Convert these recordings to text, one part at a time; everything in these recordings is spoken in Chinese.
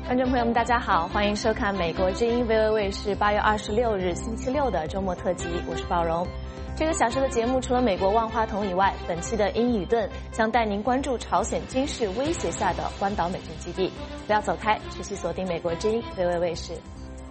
观众朋友们，大家好，欢迎收看美国之音 VOA 卫视8月26日星期六的周末特辑，我是宝荣。这个小时的节目除了美国万花筒以外，本期的英语盾将带您关注朝鲜军事威胁下的关岛美军基地。不要走开，持续锁定美国之音 VOA 卫视。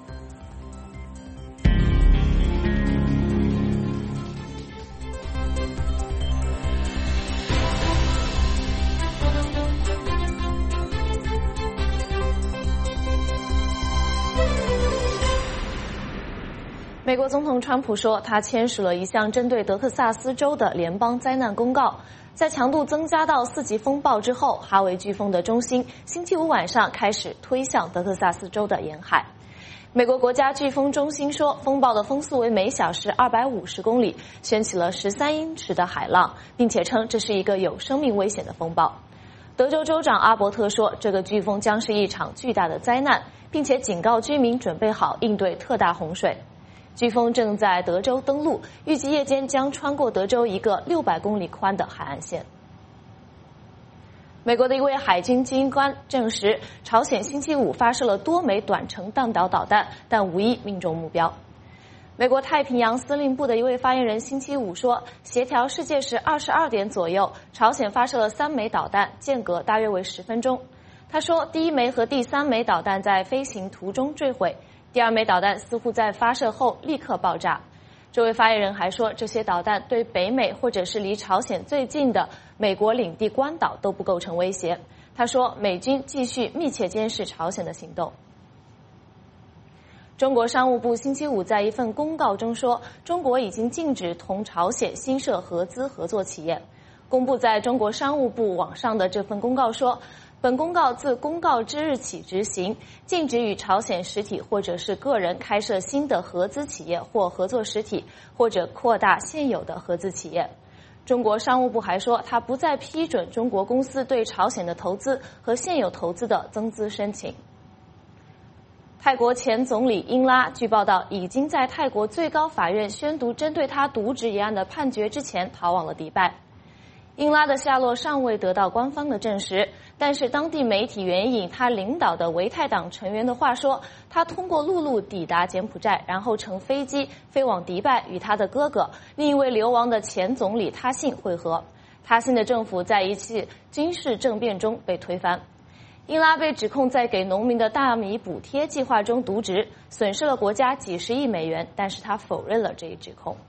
美国总统川普说，他签署了一项针对德克萨斯州的联邦灾难公告。在强度增加到4级风暴之后，哈维飓风的中心星期五晚上开始推向德克萨斯州的沿海。美国国家飓风中心说，风暴的风速为每小时250公里，掀起了13英尺的海浪，并且称这是一个有生命危险的风暴。德州州长阿伯特说，这个飓风将是一场巨大的灾难，并且警告居民准备好应对特大洪水。飓风正在德州登陆，预计夜间将穿过德州一个600公里宽的海岸线。美国的一位海军军官证实，朝鲜星期五发射了多枚短程弹道导弹，但无一命中目标。美国太平洋司令部的一位发言人星期五说，协调世界时22点左右，朝鲜发射了3枚导弹，间隔大约为10分钟。他说，第1枚和第3枚导弹在飞行途中坠毁，第2枚导弹似乎在发射后立刻爆炸。这位发言人还说，这些导弹对北美或者是离朝鲜最近的美国领地关岛都不构成威胁。他说，美军继续密切监视朝鲜的行动。中国商务部星期五在一份公告中说，中国已经禁止同朝鲜新设合资合作企业。公布在中国商务部网上的这份公告说，本公告自公告之日起执行，禁止与朝鲜实体或者是个人开设新的合资企业或合作实体，或者扩大现有的合资企业。中国商务部还说，它不再批准中国公司对朝鲜的投资和现有投资的增资申请。泰国前总理英拉据报道已经在泰国最高法院宣读针对他渎职一案的判决之前逃往了迪拜。英拉的下落尚未得到官方的证实，但是当地媒体援引他领导的维泰党成员的话说，他通过陆路抵达柬埔寨，然后乘飞机飞往迪拜与他的哥哥另一位流亡的前总理他信会合。他信的政府在一次军事政变中被推翻。英拉被指控在给农民的大米补贴计划中渎职，损失了国家几十亿美元，但是他否认了这一指控。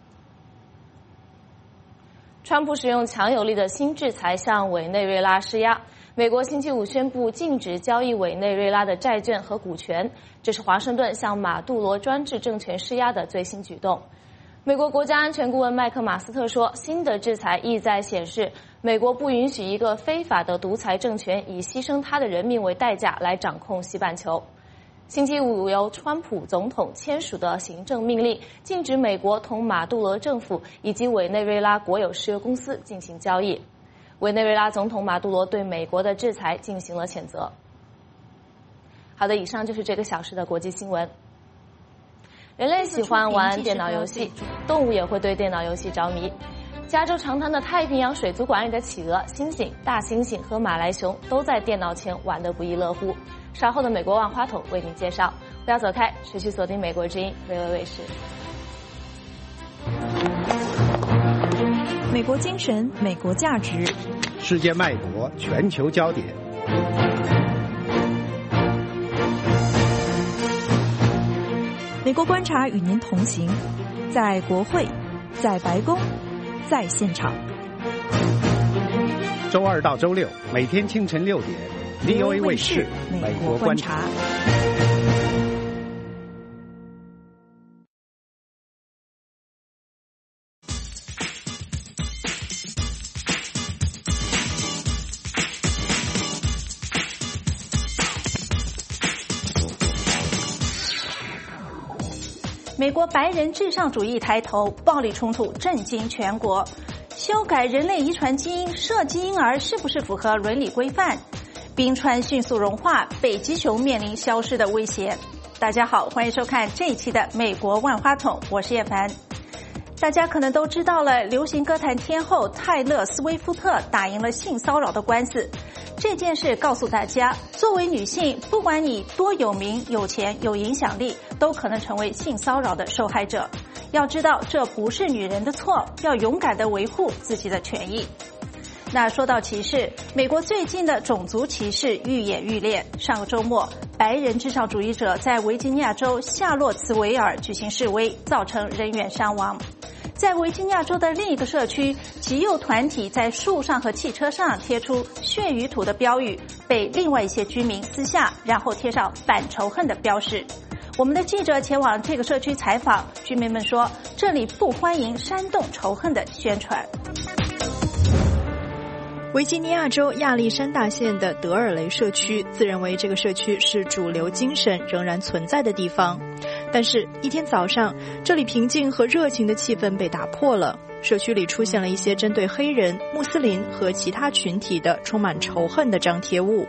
川普使用强有力的新制裁向委内瑞拉施压。美国星期五宣布禁止交易委内瑞拉的债券和股权，这是华盛顿向马杜罗专制政权施压的最新举动。美国国家安全顾问麦克马斯特说，新的制裁意在显示美国不允许一个非法的独裁政权以牺牲他的人民为代价来掌控西半球。星期五由川普总统签署的行政命令，禁止美国同马杜罗政府以及委内瑞拉国有石油公司进行交易。委内瑞拉总统马杜罗对美国的制裁进行了谴责。好的，以上就是这个小时的国际新闻。人类喜欢玩电脑游戏，动物也会对电脑游戏着迷。加州长滩的太平洋水族馆里的企鹅、猩猩、大猩猩和马来熊都在电脑前玩得不亦乐乎。稍后的美国万花筒为您介绍，不要走开，持续锁定美国之音 VOA 卫视。 美国精神，美国价值， 世界脉搏，全球焦点。 美国观察与您同行，在国会，在白宫，在现场。 周2到周6，每天清晨6点。VOA 卫视美国观察。 美国白人至上主义抬头，暴力冲突震惊全国。修改人类遗传基因设计婴儿是不是符合伦理规范？冰川迅速融化，北极熊面临消失的威胁。大家好，欢迎收看这一期的美国万花筒，我是叶凡。大家可能都知道了，流行歌坛天后泰勒·斯威夫特打赢了性骚扰的官司。 这件事告诉大家，作为女性，不管你多有名、有钱、有影响力，都可能成为性骚扰的受害者。要知道，这不是女人的错，要勇敢地维护自己的权益。那说到歧视，美国最近的种族歧视愈演愈烈。上个周末，白人至上主义者在维吉尼亚州夏洛茨维尔举行示威，造成人员伤亡。在维吉尼亚州的另一个社区，极右团体在树上和汽车上贴出血与土的标语，被另外一些居民撕下，然后贴上反仇恨的标识。我们的记者前往这个社区采访，居民们说，这里不欢迎煽动仇恨的宣传。 维吉尼亚州亚历山大县的德尔雷社区自认为这个社区是主流精神仍然存在的地方，但是一天早上，这里平静和热情的气氛被打破了。社区里出现了一些针对黑人、穆斯林和其他群体的充满仇恨的张贴物。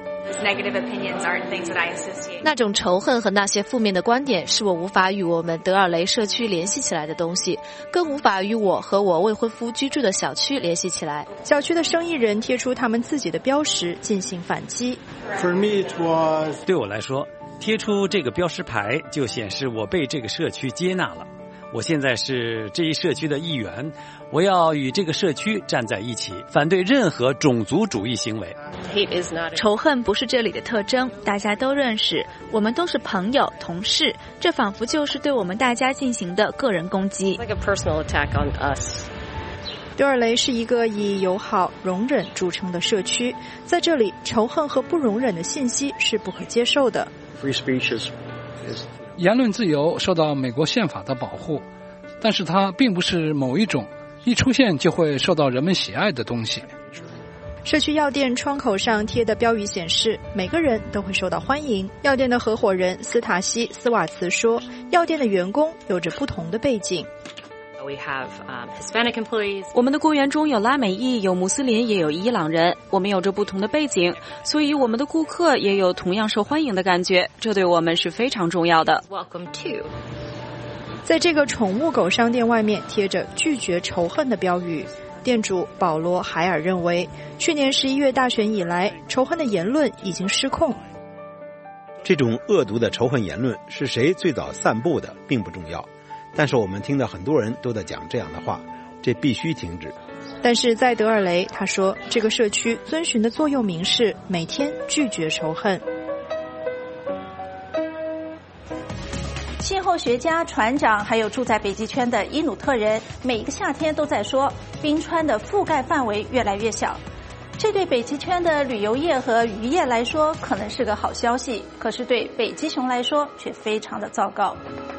那种仇恨和那些负面的观点是我无法与我们德尔雷社区联系起来的东西，更无法与我和我未婚夫居住的小区联系起来。 小区的生意人贴出他们自己的标识进行反击。 对我来说，贴出这个标识牌就显示我被这个社区接纳了。我现在是这一社区的一员，我要与这个社区站在一起，反对任何种族主义行为。 仇恨不是这里的特征，大家都认识，我们都是朋友、同事，这仿佛就是对我们大家进行的个人攻击。 德尔雷是一个以友好、容忍著称的社区，在这里，仇恨和不容忍的信息是不可接受的。 言论自由受到美国宪法的保护，但是它并不是某一种一出现就会受到人们喜爱的东西。 社区药店窗口上贴的标语显示，每个人都会受到欢迎。药店的合伙人斯塔西·斯瓦茨说，药店的员工有着不同的背景。 我们的雇员中有拉美裔，有穆斯林，也有伊朗人，我们有着不同的背景，所以我们的顾客也有同样受欢迎的感觉，这对我们是非常重要的。 在这个宠物狗商店外面贴着拒绝仇恨的标语。店主保罗·海尔认为，去年11月大选以来，仇恨的言论已经失控。 这种恶毒的仇恨言论是谁最早散布的并不重要，但是我们听到很多人都在讲这样的话，这必须停止。 但是在德尔雷，他说这个社区遵循的座右铭是每天拒绝仇恨。 气候学家、船长还有住在北极圈的伊努特人，每一个夏天都在说，冰川的覆盖范围越来越小。这对北极圈的旅游业和渔业来说可能是个好消息，可是对北极熊来说却非常的糟糕。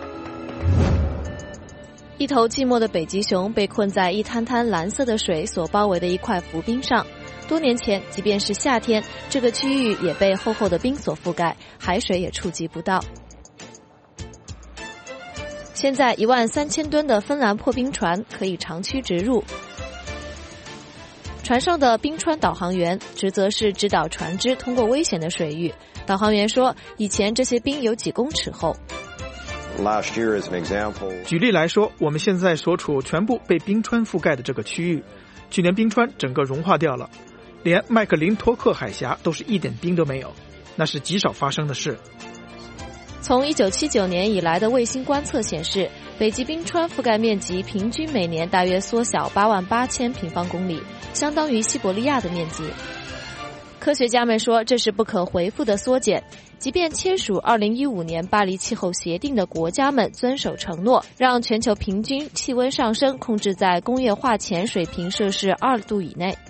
一头寂寞的北极熊被困在一滩滩蓝色的水所包围的一块浮冰上。多年前，即便是夏天，这个区域也被厚厚的冰所覆盖，海水也触及不到。现在13000吨的芬兰破冰船可以长驱直入。船上的冰川导航员职责是指导船只通过危险的水域。导航员说，以前这些冰有几公尺厚。 举例来说，我们现在所处全部被冰川覆盖的这个区域，去年冰川整个融化掉了，连麦克林托克海峡都是一点冰都没有，那是极少发生的事。 从1979年以来的卫星观测显示，北极冰川覆盖面积平均每年大约缩小88000平方公里，相当于西伯利亚的面积。科学家们说，这是不可回复的缩减。即便签署2015年巴黎气候协定的国家们遵守承诺，让全球平均气温上升控制在工业化前水平摄氏2度以内。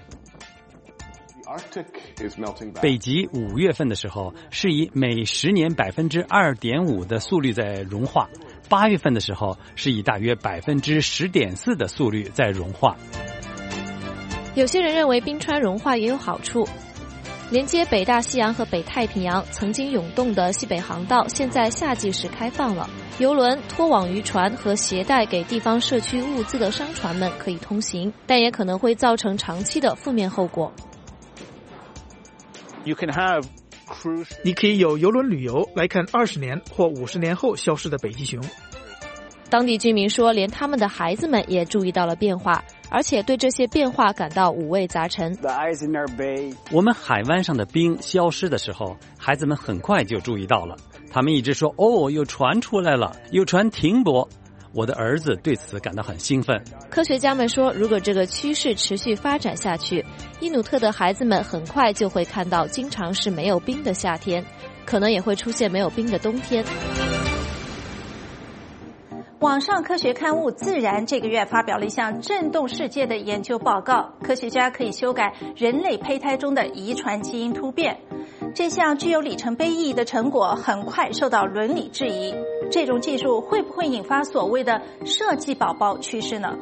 北极5月份的时候是以每10年2.5%的速率在融化，8月份的时候是以大约10.4%的速率在融化。 有些人认为冰川融化也有好处。连接北大西洋和北太平洋曾经涌动的西北航道现在夏季时开放了，邮轮、拖网渔船和携带给地方社区物资的商船们可以通行，但也可能会造成长期的负面后果。 你可以有邮轮旅游来看20年或50年后消失的北极熊。 当地居民说，连他们的孩子们也注意到了变化。 而且对这些变化感到五味杂陈。 我们海湾上的冰消失的时候，孩子们很快就注意到了，他们一直说有船出来了，有船停泊。我的儿子对此感到很兴奋。 科学家们说，如果这个趋势持续发展下去，伊努特的孩子们很快就会看到经常是没有冰的夏天，可能也会出现没有冰的冬天。 网上科学刊物《自然》这个月发表了一项震动世界的研究报告，科学家可以修改人类胚胎中的遗传基因突变。这项具有里程碑意义的成果很快受到伦理质疑，这种技术会不会引发所谓的设计宝宝趋势呢？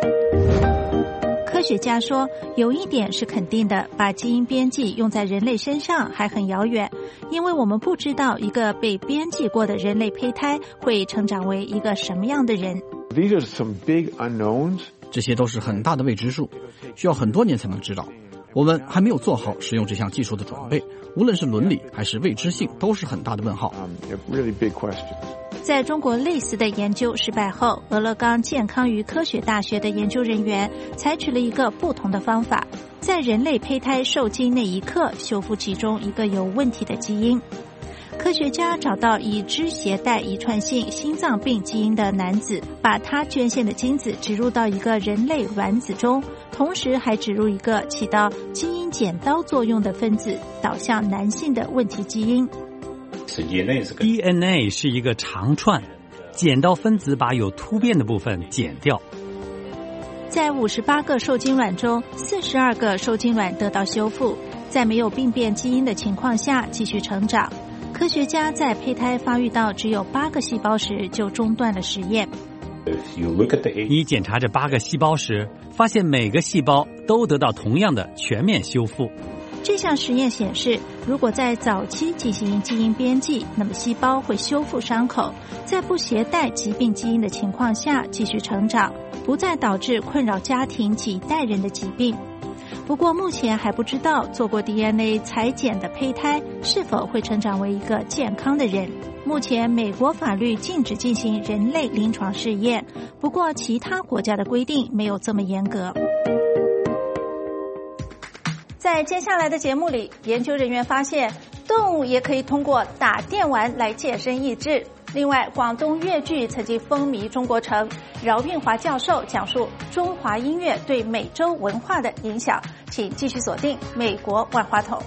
科学家说，有一点是肯定的，把基因编辑用在人类身上还很遥远，因为我们不知道一个被编辑过的人类胚胎会成长为一个什么样的人。 These are some big unknowns. 这些都是很大的未知数，需要很多年才能知道。我们还没有做好使用这项技术的准备，无论是伦理还是未知性，都是很大的问号。 Really big questions. 在中国类似的研究失败后，俄勒冈健康与科学大学的研究人员采取了一个不同的方法，在人类胚胎受精那一刻修复其中一个有问题的基因。科学家找到已知携带遗传性心脏病基因的男子，把他捐献的精子植入到一个人类卵子中，同时还植入一个起到基因剪刀作用的分子，导向男性的问题基因。 DNA 是一个长串，剪刀分子把有突变的部分剪掉。 在58个受精卵中，42个受精卵得到修复，在没有病变基因的情况下继续成长。科学家在胚胎发育到只有8个细胞时就中断了实验。 你检查这8个细胞时，发现每个细胞都得到同样的全面修复。 这项实验显示，如果在早期进行基因编辑，那么细胞会修复伤口，在不携带疾病基因的情况下继续成长，不再导致困扰家庭几代人的疾病。不过目前还不知道做过 DNA 裁剪的胚胎是否会成长为一个健康的人。目前美国法律禁止进行人类临床试验，不过其他国家的规定没有这么严格。在接下来的节目里，研究人员发现动物也可以通过打电玩来健身益智。另外，广东粤剧曾经风靡中国城，饶韵华教授讲述中华音乐对美洲文化的影响，请继续锁定美国万花筒。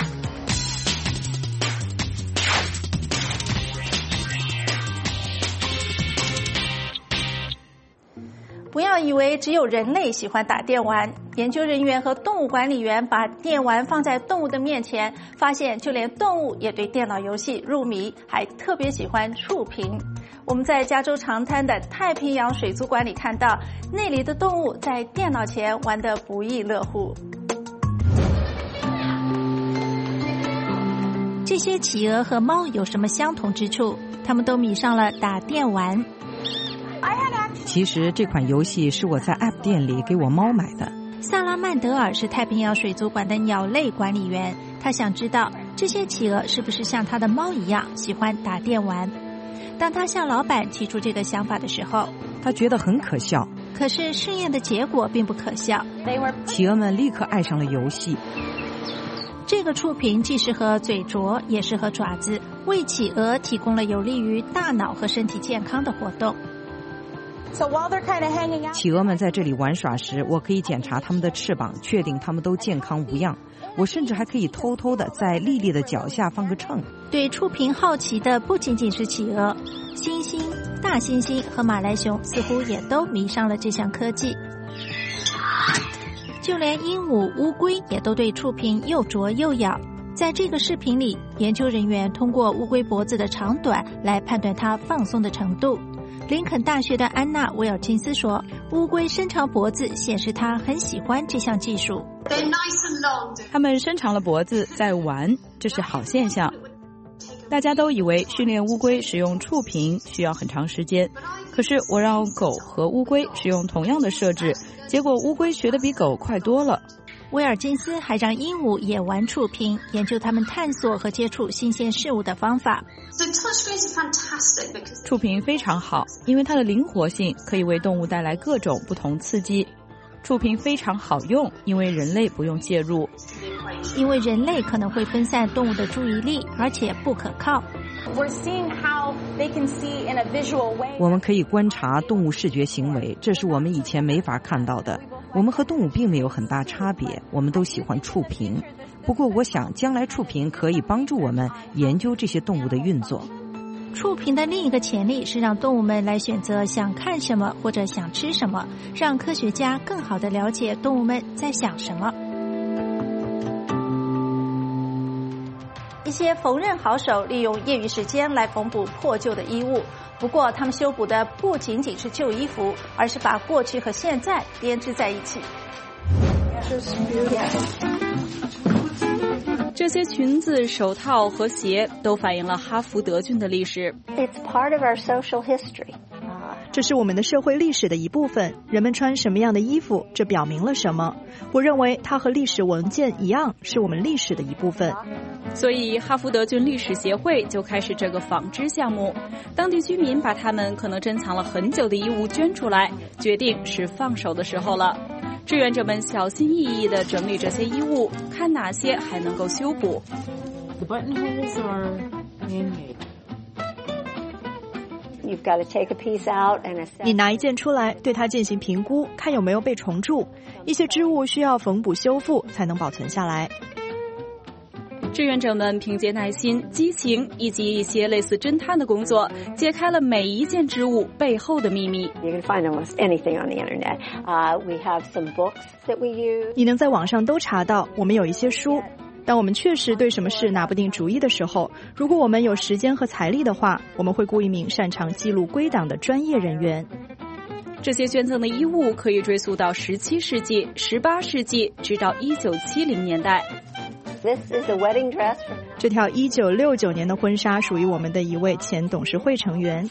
不要以为只有人类喜欢打电玩，研究人员和动物管理员把电玩放在动物的面前，发现就连动物也对电脑游戏入迷，还特别喜欢触屏。我们在加州长滩的太平洋水族馆里看到，那里的动物在电脑前玩得不亦乐乎。这些企鹅和猫有什么相同之处？它们都迷上了打电玩。 其实这款游戏是我在 App 店里给我猫买的。 萨拉曼德尔是太平洋水族馆的鸟类管理员，他想知道这些企鹅是不是像他的猫一样喜欢打电玩。当他向老板提出这个想法的时候， 他觉得很可笑。 可是试验的结果并不可笑， 企鹅们立刻爱上了游戏。 这个触屏既适合嘴啄，也适合爪子，为企鹅提供了有利于大脑和身体健康的活动。 企鹅们在这里玩耍时，我可以检查它们的翅膀，确定它们都健康无恙。我甚至还可以偷偷的在莉莉的脚下放个秤。 对触屏好奇的不仅仅是企鹅，猩猩、大猩猩和马来熊似乎也都迷上了这项科技。就连鹦鹉、乌龟也都对触屏又啄又咬。在这个视频里，研究人员通过乌龟脖子的长短来判断它放松的程度。林肯大学的安娜·威尔金斯说，乌龟伸长脖子显示它很喜欢这项技术。 它们伸长了脖子在玩，这是好现象。大家都以为训练乌龟使用触屏需要很长时间，可是我让狗和乌龟使用同样的设置，结果乌龟学得比狗快多了。 威尔金斯还让鹦鹉也玩触屏，研究它们探索和接触新鲜事物的方法。 触屏非常好，因为它的灵活性可以为动物带来各种不同刺激。 触屏非常好用，因为人类不用介入。 因为人类可能会分散动物的注意力，而且不可靠。 我们可以观察动物视觉行为，这是我们以前没法看到的。我们和动物并没有很大差别，我们都喜欢触屏。不过我想将来触屏可以帮助我们研究这些动物的运作。 触屏的另一个潜力是让动物们来选择想看什么或者想吃什么，让科学家更好地了解动物们在想什么。一些缝纫好手利用业余时间来缝补破旧的衣物，不过他们修补的不仅仅是旧衣服，而是把过去和现在编织在一起。 这些裙子、手套和鞋都反映了哈福德郡的历史。 It's part of our social history. 这是我们的社会历史的一部分，人们穿什么样的衣服，这表明了什么？我认为它和历史文件一样，是我们历史的一部分。 所以哈福德郡历史协会就开始这个纺织项目，当地居民把他们可能珍藏了很久的衣物捐出来，决定是放手的时候了。志愿者们小心翼翼地整理这些衣物，看哪些还能够修补。 The buttonholes are handmade. You've got to take a piece out and assess. 你拿一件出来，对它进行评估，看有没有被虫蛀。一些织物需要缝补修复才能保存下来。 志愿者们凭借耐心、激情以及一些类似侦探的工作，揭开了每一件织物背后的秘密。 You can find almost anything on the internet. We have some books that we use. 你能在网上都查到，我们有一些书。当我们确实对什么事拿不定主意的时候，如果我们有时间和财力的话，我们会雇一名擅长记录归档的专业人员。 这些捐赠的衣物可以追溯到17世纪、18世纪，直到1970年代。 This is a wedding dress. 这条1969年的婚纱属于我们的一位前董事会成员。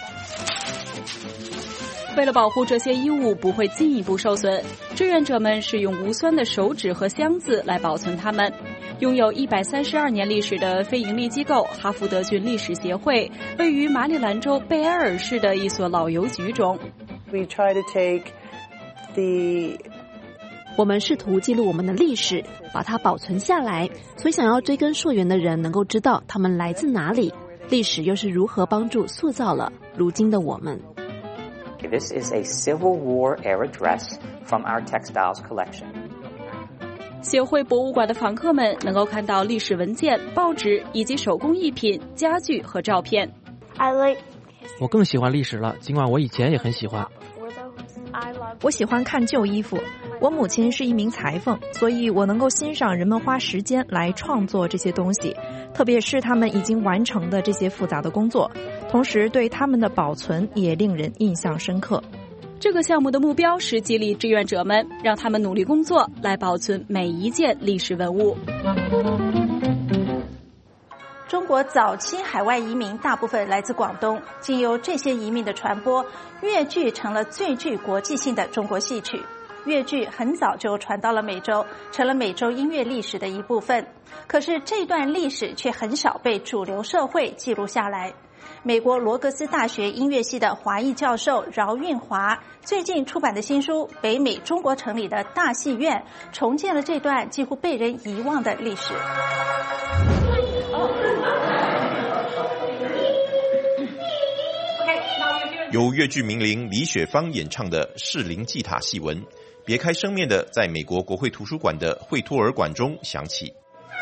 为了保护这些衣物不会进一步受损，志愿者们使用无酸的手纸和箱子来保存它们。拥有132年历史的非营利机构哈福德郡历史协会，位于马里兰州贝埃尔市的一所老邮局中。 我们试图记录我们的历史，把它保存下来，所以想要追根溯源的人能够知道他们来自哪里，历史又是如何帮助塑造了如今的我们。 This is a Civil War era dress from our textiles collection. 协会博物馆的访客们能够看到历史文件、报纸以及手工艺品、家具和照片。 我更喜欢历史了，尽管我以前也很喜欢。 我喜欢看旧衣服。我母亲是一名裁缝，所以我能够欣赏人们花时间来创作这些东西，特别是他们已经完成的这些复杂的工作，同时对他们的保存也令人印象深刻。 这个项目的目标是激励志愿者们，让他们努力工作，来保存每一件历史文物。 中国早期海外移民大部分来自广东，经由这些移民的传播，粤剧成了最具国际性的中国戏曲。粤剧很早就传到了美洲，成了美洲音乐历史的一部分。可是这段历史却很少被主流社会记录下来。美国罗格斯大学音乐系的华裔教授饶运华最近出版的新书《北美中国城里的大戏院》重建了这段几乎被人遗忘的历史。 由粤剧名伶李雪芳演唱的《士林祭塔》戏文，别开生面的在美国国会图书馆的惠托尔馆中响起。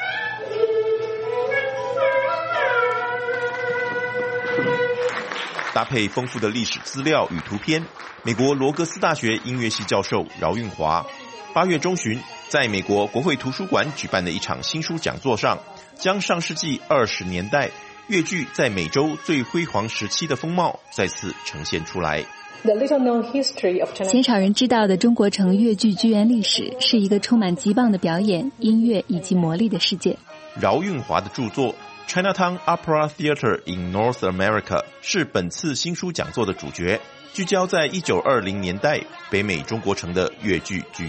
搭配丰富的历史资料与图片，美国罗格斯大学音乐系教授饶运华8月中旬在美国国会图书馆举办的一场新书讲座上，将上世纪20年代粤剧在美洲最辉煌时期的风貌再次呈现出来。 鲜少人知道的中国城粤剧剧院历史，是一个充满极棒的表演、音乐以及魔力的世界。 饶运华的著作Chinatown Opera Theater in North America 是本次新书讲座的主角，聚焦在1920年代北美中国城的粤剧剧院。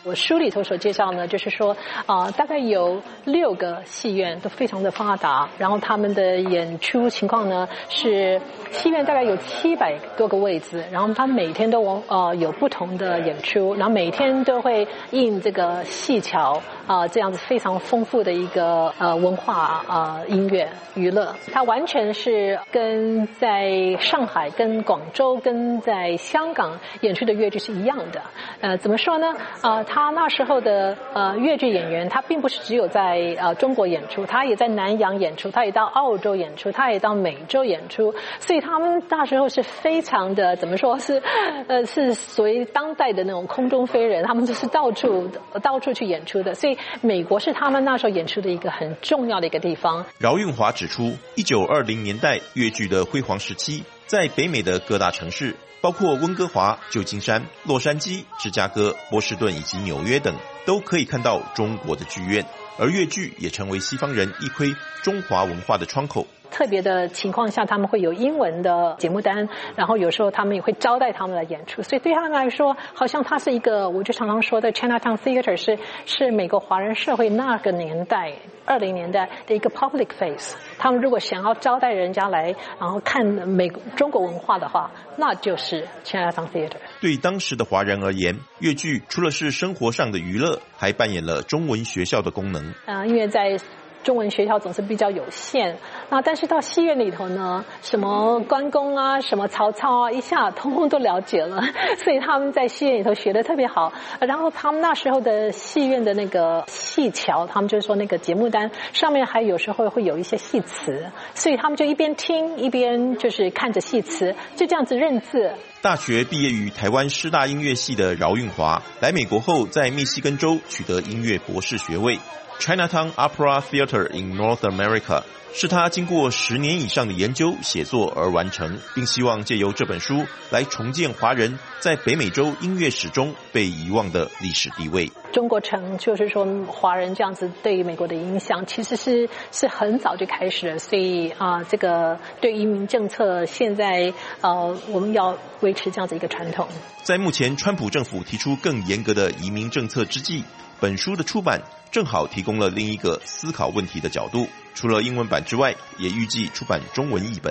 我书里头所介绍呢，就是说大概有6个戏院都非常的发达，然后他们的演出情况呢是戏院大概有700多个位置，然后他们每天都有不同的演出，然后每天都会印这个戏桥这样子非常丰富的一个文化音乐娱乐，它完全是跟在上海、跟广州、跟在香港演出的粤剧是一样的。怎么说呢？他那时候的粤剧演员，他并不是只有在中国演出，他也在南洋演出，他也到澳洲演出，他也到美洲演出，所以他们那时候是非常的怎么说是属于当代的那种空中飞人，他们就是到处去演出的，所以美国是他们那时候演出的一个很重要的一个地方。 饶运华指出，1920年代粤剧的辉煌时期，在北美的各大城市，包括温哥华、旧金山、洛杉矶、芝加哥、波士顿以及纽约等，都可以看到中国的剧院，而粤剧也成为西方人一窥中华文化的窗口。 特别的情况下，他们会有英文的节目单，然后有时候他们也会招待他们来演出，所以对他们来说，好像它是一个，我就常常说的 Chinatown Theater 是美国华人社会那个年代20年代的一个 public face。他们如果想要招待人家来，然后看中国文化的话，那就是 Chinatown Theater。 对当时的华人而言，粤剧除了是生活上的娱乐，还扮演了中文学校的功能。 因为在中文学校总是比较有限，但是到戏院里头呢，什么关公啊，什么曹操啊，一下通通都了解了，所以他们在戏院里头学得特别好。然后他们那时候的戏院的那个戏桥，他们就是说那个节目单上面还有时候会有一些戏词，所以他们就一边听一边就是看着戏词，就这样子认字。 大学毕业于台湾师大音乐系的饶运华，来美国后在密西根州取得音乐博士学位。Chinatown Opera Theater in North America 是他经过10年以上的研究写作而完成，并希望借由这本书来重建华人在北美洲音乐史中被遗忘的历史地位。 中国城就是说华人这样子对于美国的影响其实是很早就开始了，所以这个对移民政策现在我们要维持这样子一个传统。 在目前川普政府提出更严格的移民政策之际，本书的出版正好提供了另一个思考问题的角度，除了英文版之外，也预计出版中文译本。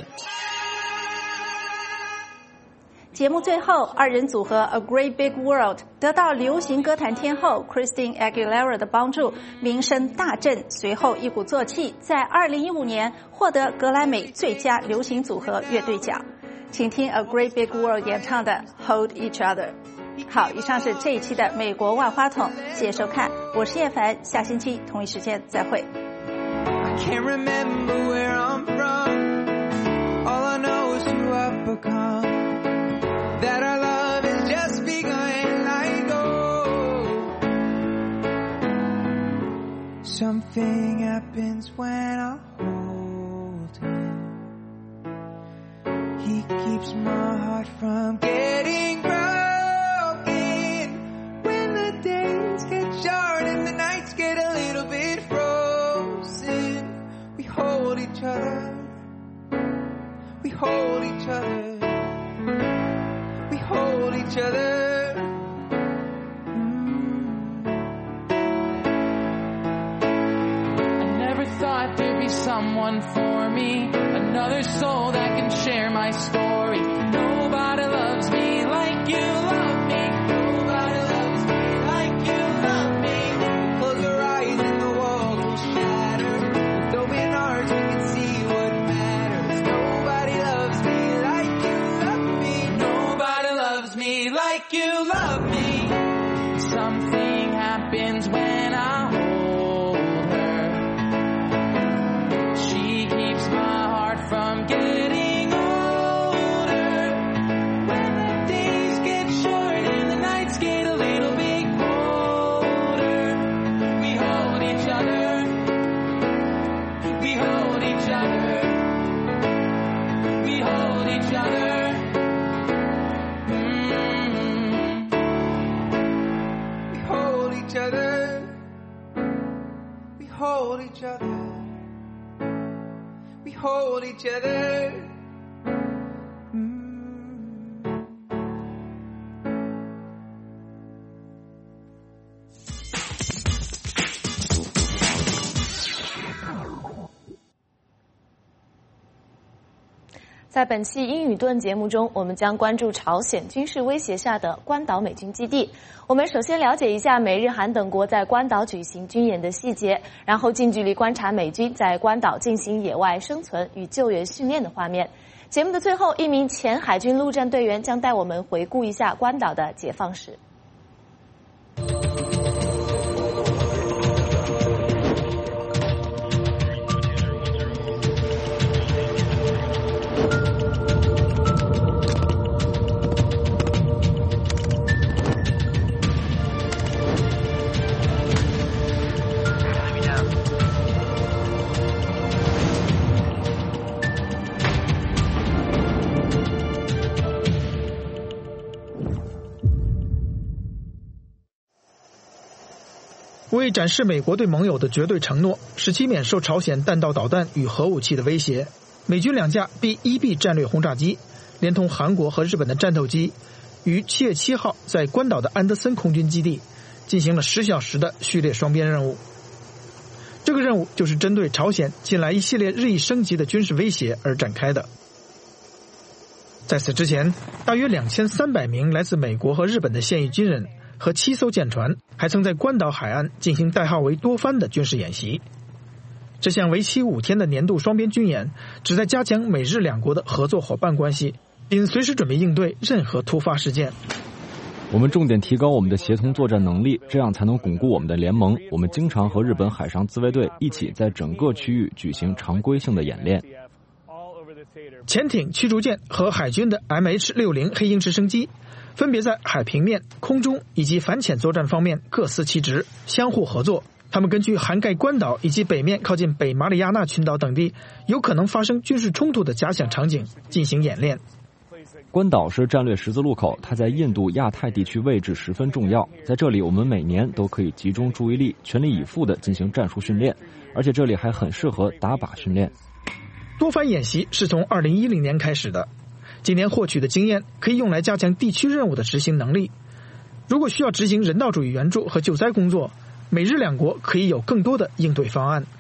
节目最后，二人组合 A Great Big World 得到流行歌坛天后 Christina Aguilera 的帮助，名声大振，随后一鼓作气，在2015年获得格莱美最佳流行组合乐队奖。请听 A Great Big World 演唱的 Hold Each Other。好，以上是这一期的美国万花筒，谢谢收看，我是叶凡，下星期同一时间再会。 I can't remember where I'm from, all I know is who I've become, that our love has just begun, like something happens when I hold him, he keeps my heart from getting broken. Short and the nights get a little bit frozen. We hold each other. We hold each other. We hold each other. I never thought there'd be someone for me, another soul that can share my story. Nobody loves me like you love me. You love me. Something happens when I hold her. She keeps my heart from getting older. When the days get short and the nights get a little bit colder, we hold each other. We hold each other. We hold each other. We hold each other. We hold each other. 在本期英语盾节目中，我们将关注朝鲜军事威胁下的关岛美军基地。我们首先了解一下美日韩等国在关岛举行军演的细节，然后近距离观察美军在关岛进行野外生存与救援训练的画面。节目的最后，一名前海军陆战队员将带我们回顾一下关岛的解放史。 为展示美国对盟友的绝对承诺，使其免受朝鲜弹道导弹与核武器的威胁，美军2架 B-1B 战略轰炸机连同韩国和日本的战斗机，于7月7号在关岛的安德森空军基地进行了10小时的序列双边任务。这个任务就是针对朝鲜近来一系列日益升级的军事威胁而展开的。在此之前，大约2300名来自美国和日本的现役军人和7艘舰船还曾在关岛海岸进行代号为多番的军事演习。这项为期5天的年度双边军演旨在加强美日2国的合作伙伴关系，并随时准备应对任何突发事件。 我们重点提高我们的协同作战能力，这样才能巩固我们的联盟。我们经常和日本海上自卫队一起在整个区域举行常规性的演练。 潜艇、驱逐舰和海军的 MH-60 黑鹰直升机分别在海平面、空中以及反潜作战方面各司其职，相互合作。他们根据涵盖关岛以及北面靠近北马里亚纳群岛等地有可能发生军事冲突的假想场景进行演练。 关岛是战略十字路口，它在印度亚太地区位置十分重要。在这里，我们每年都可以集中注意力，全力以赴地进行战术训练，而且这里还很适合打靶训练。 多番演习是从2010年开始的，今年获取的经验可以用来加强地区任务的执行能力。如果需要执行人道主义援助和救灾工作，美日2国可以有更多的应对方案。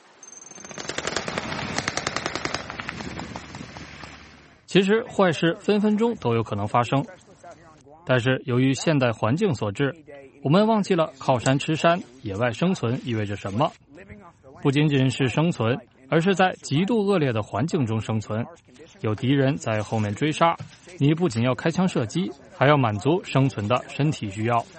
其实坏事分分钟都有可能发生，但是由于现代环境所致，我们忘记了靠山吃山，野外生存意味着什么。不仅仅是生存，而是在极度恶劣的环境中生存，有敌人在后面追杀，你不仅要开枪射击，还要满足生存的身体需要。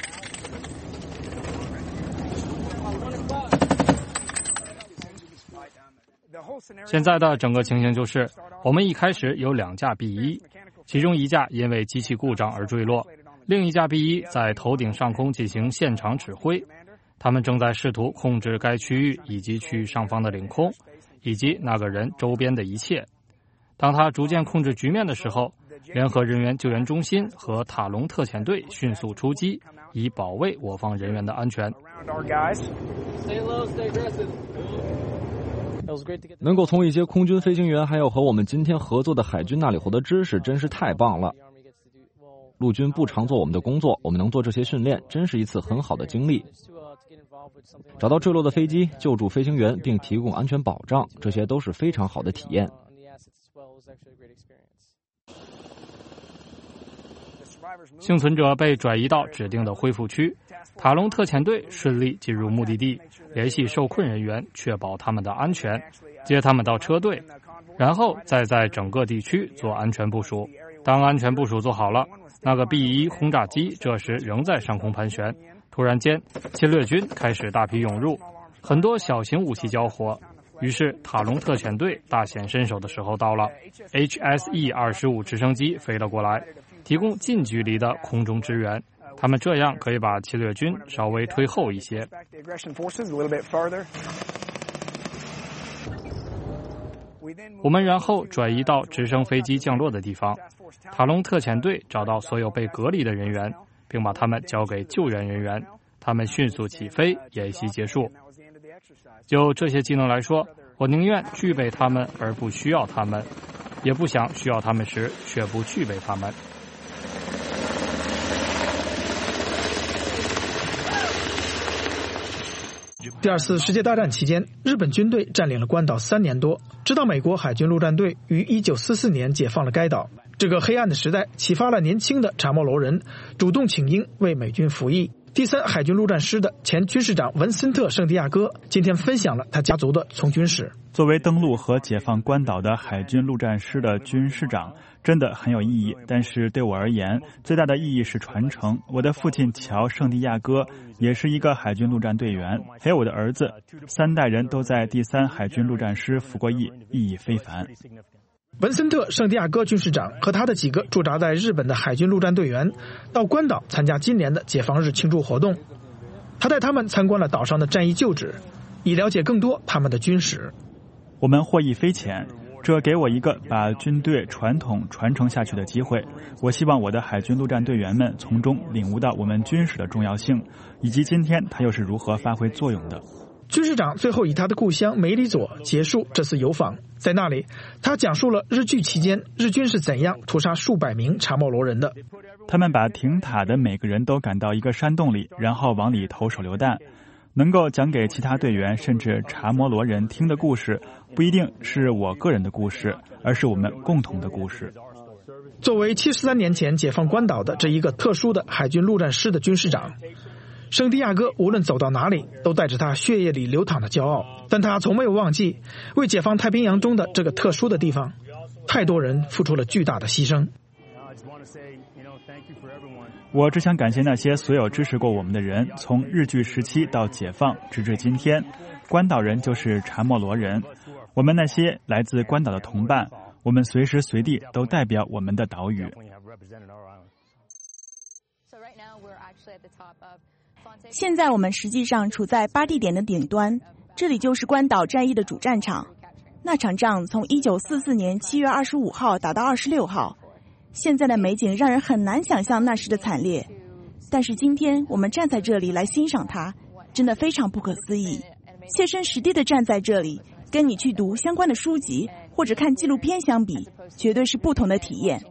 现在的整个情形就是，我们一开始有2架 B-1， 其中1架因为机器故障而坠落，另1架 B-1 在头顶上空进行现场指挥。他们正在试图控制该区域以及区域上方的领空，以及那个人周边的一切。当他逐渐控制局面的时候，联合人员救援中心和塔隆特遣队迅速出击，以保卫我方人员的安全。 能够从一些空军飞行员还有和我们今天合作的海军那里获得知识，真是太棒了。陆军不常做我们的工作，我们能做这些训练，真是一次很好的经历。找到坠落的飞机，救助飞行员并提供安全保障，这些都是非常好的体验。 幸存者被转移到指定的恢复区，塔隆特遣队顺利进入目的地，联系受困人员，确保他们的安全，接他们到车队，然后再在整个地区做安全部署。当安全部署做好了，那个 B-1 轰炸机这时仍在上空盘旋。突然间，侵略军开始大批涌入，很多小型武器交火。于是塔隆特遣队大显身手的时候到了， HSE-25 直升机飞了过来，提供近距离的空中支援。他们这样可以把侵略军稍微推后一些。我们然后转移到直升飞机降落的地方，塔隆特遣队找到所有被隔离的人员，并把他们交给救援人员，他们迅速起飞，演习结束。就这些技能来说，我宁愿具备他们而不需要他们，也不想需要他们时却不具备他们。 第二次世界大战期间，日本军队占领了关岛3年多，直到美国海军陆战队于1944年解放了该岛。这个黑暗的时代启发了年轻的查莫罗人主动请缨为美军服役。第3海军陆战师的前军事长文森特·圣地亚哥今天分享了他家族的从军史。 作为登陆和解放关岛的海军陆战师的军师长真的很有意义，但是对我而言最大的意义是传承。我的父亲乔·圣地亚哥也是一个海军陆战队员，还有我的儿子，3代人都在第3海军陆战师服过役，意义非凡。 文森特·圣地亚哥军事长和他的几个驻扎在日本的海军陆战队员到关岛参加今年的解放日庆祝活动，他带他们参观了岛上的战役旧址，以了解更多他们的军史。 我们获益匪浅，这给我一个把军队传统传承下去的机会。我希望我的海军陆战队员们从中领悟到我们军史的重要性，以及今天它又是如何发挥作用的。 军事长最后以他的故乡梅里佐结束这次游访，在那里他讲述了日据期间日军是怎样屠杀数百名查莫罗人的。 他们把停塔的每个人都赶到一个山洞里，然后往里投手榴弹。能够讲给其他队员甚至查摩罗人听的故事，不一定是我个人的故事，而是我们共同的故事。 作为73年前解放关岛的这一个特殊的海军陆战师的军事长，圣地亚哥无论走到哪里都带着他血液里流淌的骄傲，但他从没有忘记为解放太平洋中的这个特殊的地方，太多人付出了巨大的牺牲。 我只想感谢那些所有支持过我们的人，从日据时期到解放直至今天，关岛人就是查莫罗人，我们那些来自关岛的同伴，我们随时随地都代表我们的岛屿。 现在我们实际上处在8地点的顶端，这里就是关岛战役的主战场。那场仗从1944年7月25号打到26号，现在的美景让人很难想象那时的惨烈，但是今天我们站在这里来欣赏它，真的非常不可思议。切身实地的站在这里，跟你去读相关的书籍或者看纪录片相比，绝对是不同的体验。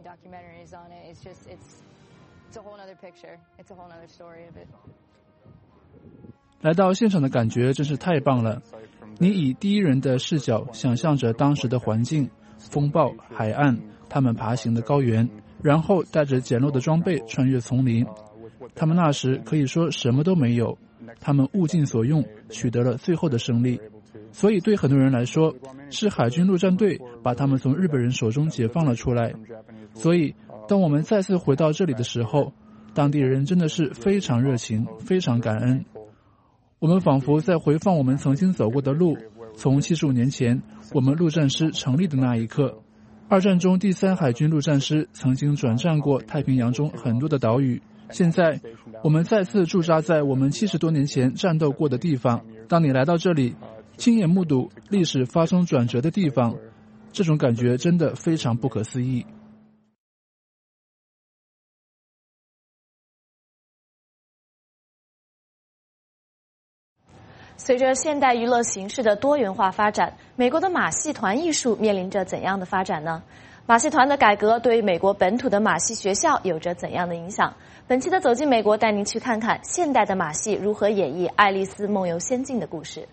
来到现场的感觉真是太棒了，你以第一人的视角想象着当时的环境，风暴、海岸，他们爬行的高原，然后带着简陋的装备穿越丛林。他们那时可以说什么都没有，他们物尽所用，取得了最后的胜利。所以对很多人来说，是海军陆战队把他们从日本人手中解放了出来。所以当我们再次回到这里的时候，当地人真的是非常热情，非常感恩。我们仿佛在回放我们曾经走过的路，从75年前我们陆战师成立的那一刻。二战中第3海军陆战师曾经转战过太平洋中很多的岛屿，现在我们再次驻扎在我们70多年前战斗过的地方。当你来到这里，亲眼目睹历史发生转折的地方，这种感觉真的非常不可思议。 随着现代娱乐形式的多元化发展，美国的马戏团艺术面临着怎样的发展呢？马戏团的改革对于美国本土的马戏学校有着怎样的影响？本期的走进美国带您去看看现代的马戏如何演绎《爱丽丝梦游仙境》的故事。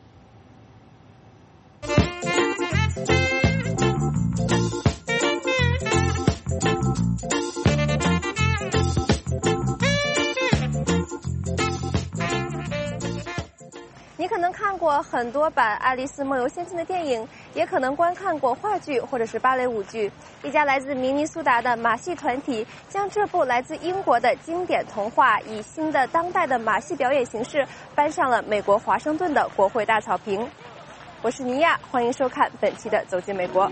你可能看过很多版《爱丽丝梦游仙境》的电影，也可能观看过话剧或者是芭蕾舞剧。一家来自明尼苏达的马戏团体将这部来自英国的经典童话以新的当代的马戏表演形式搬上了美国华盛顿的国会大草坪。我是尼亚，欢迎收看本期的走进美国。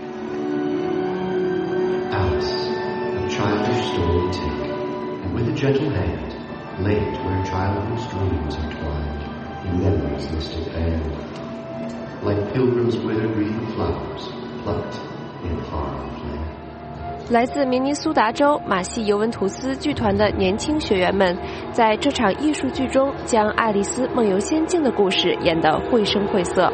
Alice, a childish story take, and with a gentle hand, lay it where childhood's dreams are twined.In memory's mystic band, like pilgrims wither green flowers plucked in far-off land. 来自明尼苏达州马戏尤文图斯剧团的年轻学员们，在这场艺术剧中将《爱丽丝梦游仙境》的故事演得绘声绘色。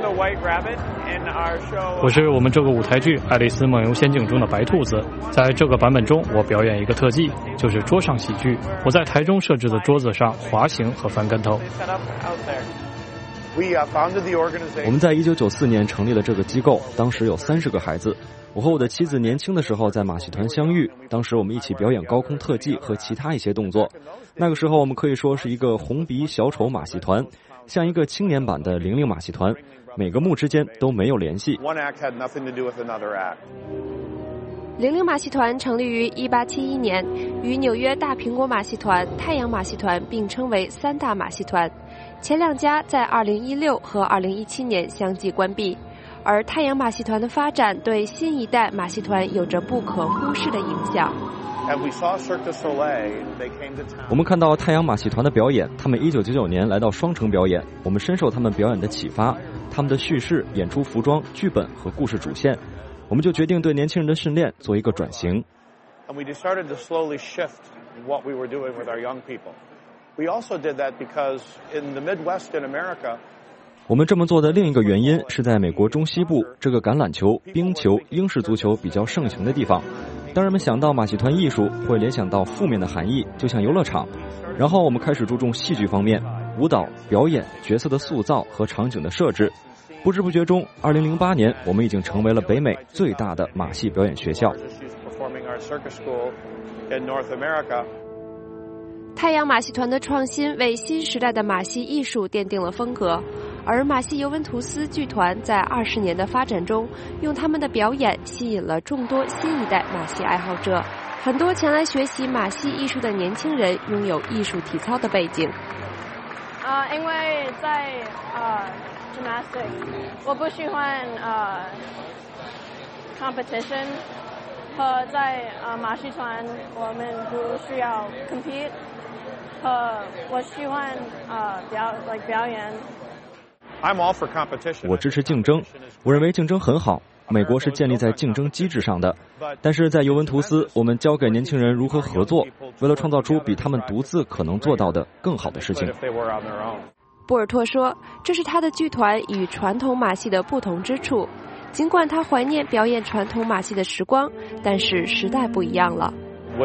我是我们这个舞台剧《爱丽丝梦游仙境》中的白兔子。在这个版本中，我表演一个特技，就是桌上喜剧。我在台中设置的桌子上滑行和翻跟头。 我们在1994年成立了这个机构，当时有30个孩子。我和我的妻子年轻的时候在马戏团相遇，当时我们一起表演高空特技和其他一些动作。那个时候我们可以说是一个红鼻小丑马戏团，像一个青年版的00马戏团，每个幕之间都没有联系。 00马戏团成立于1871年，与纽约大苹果马戏团、太阳马戏团并称为3大马戏团。前2家在2016和2017年相继关闭。而太阳马戏团的发展对新一代马戏团有着不可忽视的影响。 我们看到太阳马戏团的表演，他们1999年来到双城表演，我们深受他们表演的启发，他们的叙事、演出服装、剧本和故事主线，我们就决定对年轻人的训练做一个转型。我们这么做的另一个原因是在美国中西部这个橄榄球、冰球、英式足球比较盛行的地方，当人们想到马戏团艺术，会联想到负面的含义，就像游乐场。然后我们开始注重戏剧方面，舞蹈、表演、角色的塑造和场景的设置。不知不觉中，2008年我们已经成为了北美最大的马戏表演学校。 太阳马戏团的创新为新时代的马戏艺术奠定了风格，而马戏尤文图斯剧团在20年的发展中，用他们的表演吸引了众多新一代马戏爱好者。很多前来学习马戏艺术的年轻人拥有艺术体操的背景。 因为在gymnastics， 我不喜欢competition， 和在马戏团我们不需要 compete， 和我喜欢表演。 我支持竞争，我认为竞争很好。美国是建立在竞争机制上的，但是在尤文图斯，我们教给年轻人如何合作，为了创造出比他们独自可能做到的更好的事情。 波尔托说，这是他的剧团与传统马戏的不同之处。尽管他怀念表演传统马戏的时光，但是时代不一样了。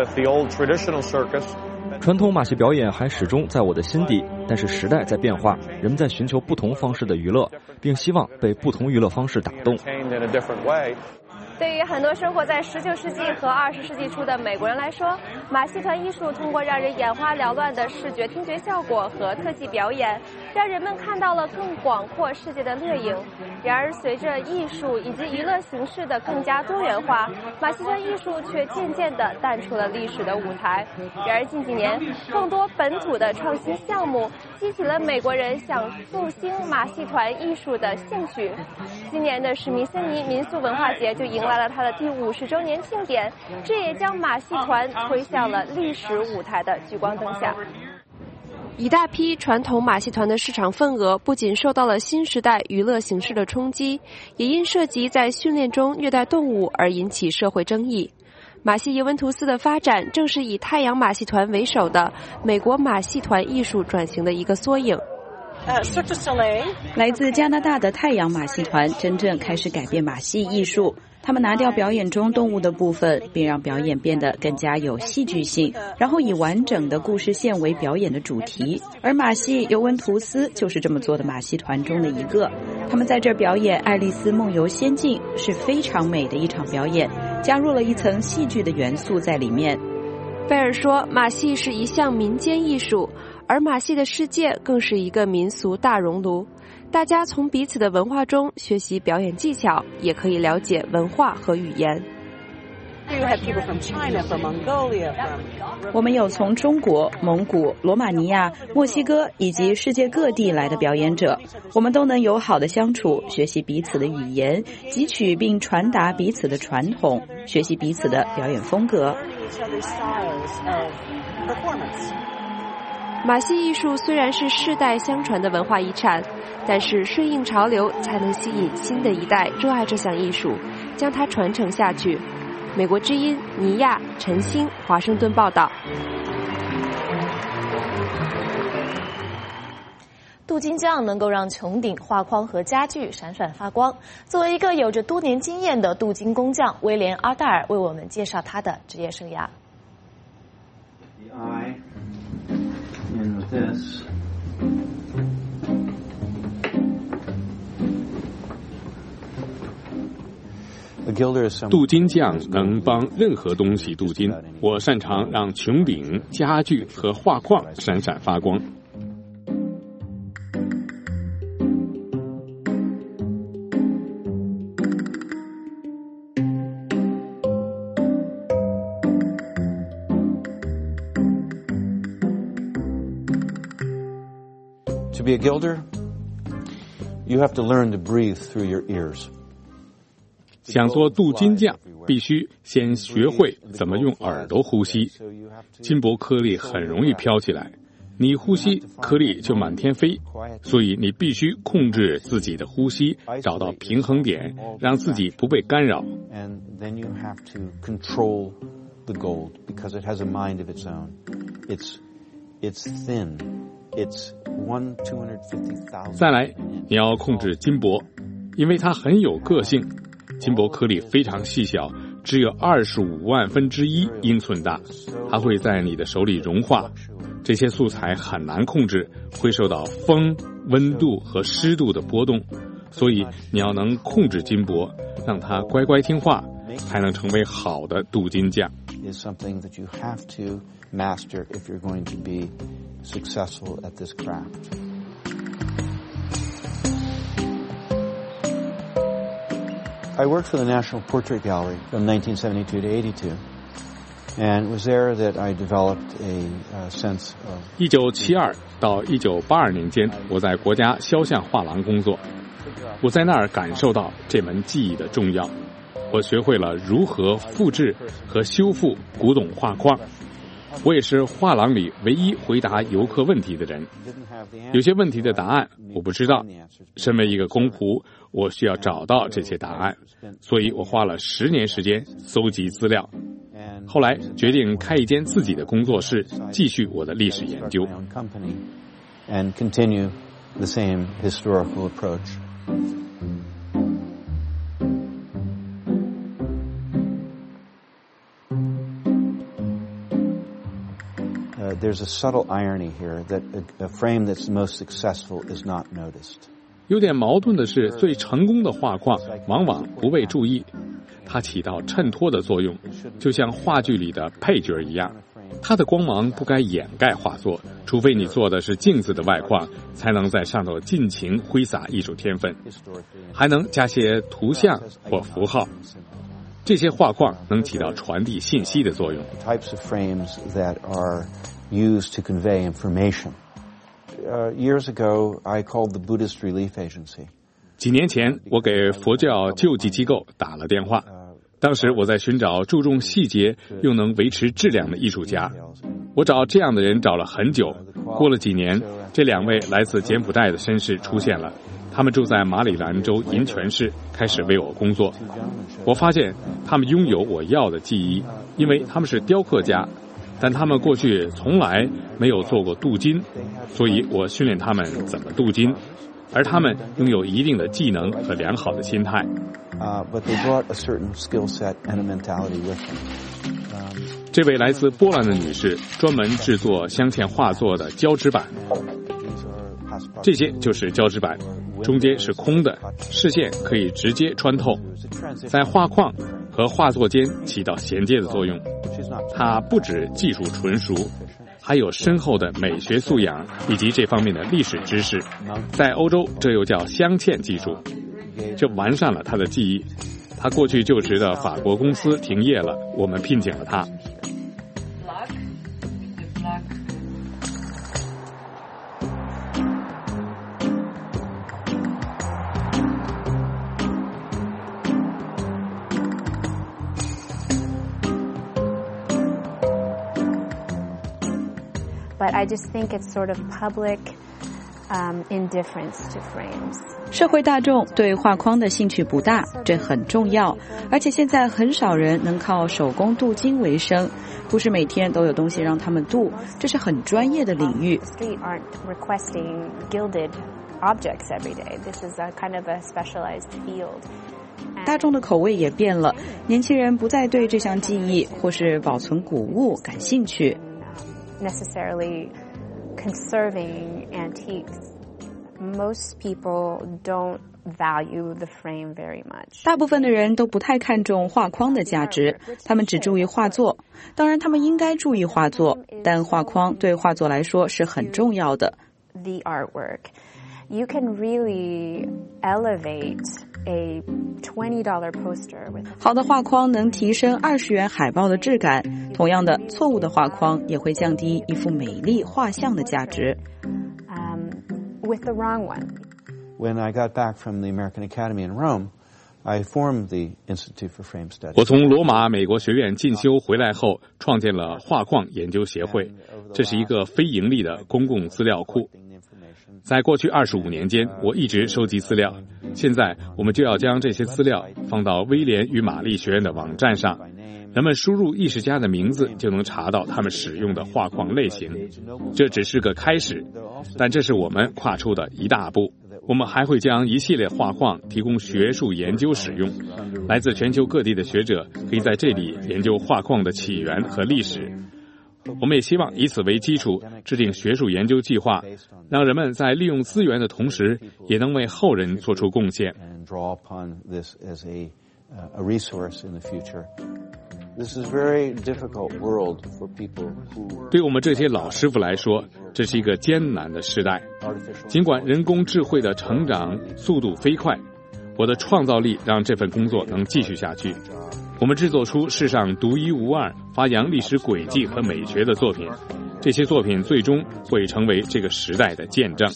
传统马戏表演还始终在我的心底，但是时代在变化，人们在寻求不同方式的娱乐，并希望被不同娱乐方式打动。 对于很多生活在19世纪和20世纪初的美国人来说，马戏团艺术通过让人眼花缭乱的视觉听觉效果和特技表演，让人们看到了更广阔世界的掠影。然而随着艺术以及娱乐形式的更加多元化，马戏团艺术却渐渐地淡出了历史的舞台。然而近几年，更多本土的创新项目激起了美国人想复兴马戏团艺术的兴趣。今年的史密森尼民俗文化节就迎来了它的第50周年庆典，这也将马戏团推向了历史舞台的聚光灯下。一大批传统马戏团的市场份额不仅受到了新时代娱乐形式的冲击，也因涉及在训练中虐待动物而引起社会争议。马戏尤文图斯的发展正是以太阳马戏团为首的美国马戏团艺术转型的一个缩影。 来自加拿大的太阳马戏团真正开始改变马戏艺术，他们拿掉表演中动物的部分，并让表演变得更加有戏剧性，然后以完整的故事线为表演的主题。而马戏尤文图斯就是这么做的马戏团中的一个。他们在这儿表演《爱丽丝梦游仙境》，是非常美的一场表演，加入了一层戏剧的元素在里面。 贝尔说，马戏是一项民间艺术，而马戏的世界更是一个民俗大熔炉。大家从彼此的文化中学习表演技巧，也可以了解文化和语言。 我们有从中国、蒙古、罗马尼亚、墨西哥以及世界各地来的表演者，我们都能友好的相处，学习彼此的语言，汲取并传达彼此的传统，学习彼此的表演风格。 马戏艺术虽然是世代相传的文化遗产，但是顺应潮流才能吸引新的一代热爱这项艺术，将它传承下去。美国之音尼亚、陈星，华盛顿报道。 镀金匠能够让穹顶、画框和家具闪闪发光。作为一个有着多年经验的镀金工匠，威廉·阿戴尔为我们介绍他的职业生涯。 And with this, 镀金匠能帮任何东西镀金，我擅长让穹顶、家具和画框闪闪发光。 To be a gilder, you have to learn to breathe through your ears. 想做镀金匠，必须先学会怎么用耳朵呼吸。金箔颗粒很容易飘起来，你呼吸，颗粒就满天飞。所以你必须控制自己的呼吸，找到平衡点，让自己不被干扰。 And then you have to control the gold because it has a mind of its own. It's thin. It's 1,250,000. 再来，你要控制金箔，因为它很有个性。金箔颗粒非常细小，只有25万分之一英寸大，它会在你的手里融化。这些素材很难控制，会受到风、温度和湿度的波动，所以你要能控制金箔，让它乖乖听话，才能成为好的镀金匠。 Is something that you have to master if you're going to be successful at this craft. I worked for the National Portrait Gallery from 1972 to 82, and it was there that I developed a sense of. 1972到1982年间，我在国家肖像画廊工作，我在那儿感受到这门技艺的重要。我学会了如何复制和修复古董画框。我也是画廊里唯一回答游客问题的人。有些问题的答案我不知道，身为一个工仆，我需要找到这些答案，所以我花了10年时间搜集资料。后来决定开一间自己的工作室，继续我的历史研究。 And continue the same historical approach. There's a subtle irony here that a frame that's most successful is not noticed. 有点矛盾的是，最成功的画框往往不被注意，它起到衬托的作用，就像话剧里的配角一样。它的光芒不该掩盖画作，除非你做的是镜子的外框，才能在上头尽情挥洒艺术天分，还能加些图像或符号。这些画框能起到传递信息的作用。 Types of frames that are used to convey information. Years ago, I called the Buddhist Relief Agency. 几年前，我给佛教救济机构打了电话。当时我在寻找注重细节又能维持质量的艺术家。我找这样的人找了很久。过了几年，这2位来自柬埔寨的绅士出现了。他们住在马里兰州银泉市，开始为我工作。我发现他们拥有我要的技艺，因为他们是雕刻家，但他们过去从来没有做过镀金，所以我训练他们怎么镀金，而他们拥有一定的技能和良好的心态。 But they brought a certain skill set and a mentality with them. 这位来自波兰的女士专门制作镶嵌画作的胶纸板，这些就是胶纸板，中间是空的，视线可以直接穿透，在画框和画作间起到衔接的作用。它不止技术纯熟，还有深厚的美学素养以及这方面的历史知识。在欧洲，这又叫镶嵌技术，这完善了他的技艺。他过去就职的法国公司停业了，我们聘请了他。 But I just think it's sort of public indifference to frames. 社会大众对画框的兴趣不大，这很重要。而且现在很少人能靠手工镀金为生，不是每天都有东西让他们镀，这是很专业的领域。 Street aren't requesting gilded objects every day. This is a kind of a specialized field. 大众的口味也变了，年轻人不再对这项技艺或是保存古物感兴趣。 Necessarily conserving antiques. most people don't value the frame very much. 大部分的人都不太看重画框的价值，他们只注意画作。当然，他们应该注意画作，但画框对画作来说是很重要的。 The artwork, you can really elevate a $20 poster with. 好的画框能提升20元海报的质感，同样的，错误的画框也会降低一幅美丽画像的价值。 With the wrong one.When I got back from the American Academy in Rome, I formed the Institute for Frame Studies. 我从罗马美国学院进修回来后，创建了画框研究协会，这是一个非盈利的公共资料库。在过去25年间，我一直收集资料。现在，我们就要将这些资料放到威廉与玛丽学院的网站上。人们输入艺术家的名字，就能查到他们使用的画框类型。这只是个开始，但这是我们跨出的一大步。我们还会将一系列画框提供学术研究使用，来自全球各地的学者可以在这里研究画框的起源和历史。我们也希望以此为基础制定学术研究计划，让人们在利用资源的同时，也能为后人做出贡献。对我们这些老师傅来说，这是一个艰难的时代。尽管人工智慧的成长速度飞快，我的创造力让这份工作能继续下去。我们制作出世上独一无二、发扬历史轨迹和美学的作品，这些作品最终会成为这个时代的见证。